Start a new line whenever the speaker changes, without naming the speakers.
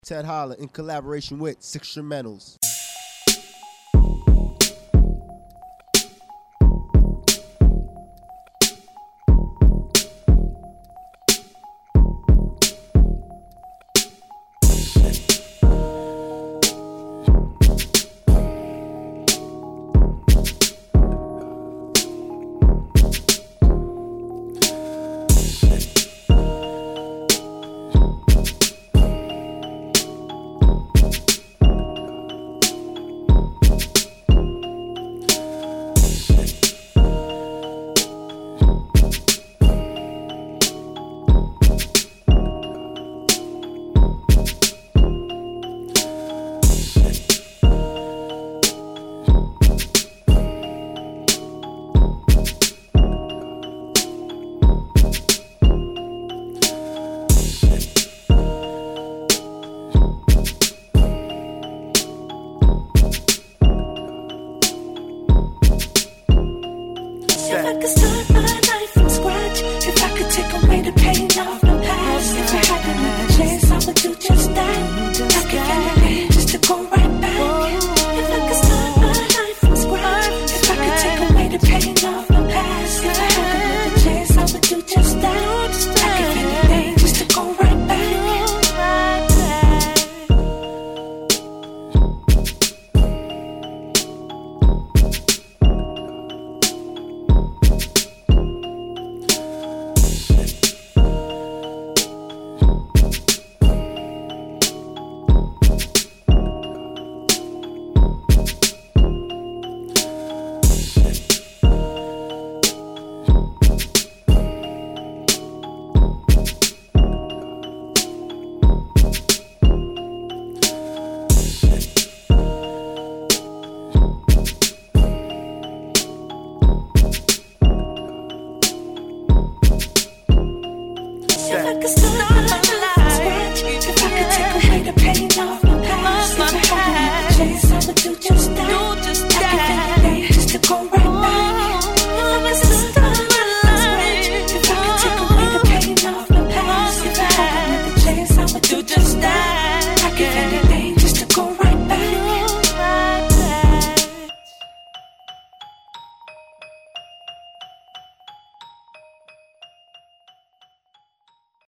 Ted Holler in collaboration with Sixstrumentals.
If I could start my life from scratch, if I could take away the pain of the past, if I had another chance, I would do just that. I could anything just to go right back. If I could start my life from scratch, if I could take away the pain of the past, if I had another chance, I would do just that. I could anything just to go right back. If I could start my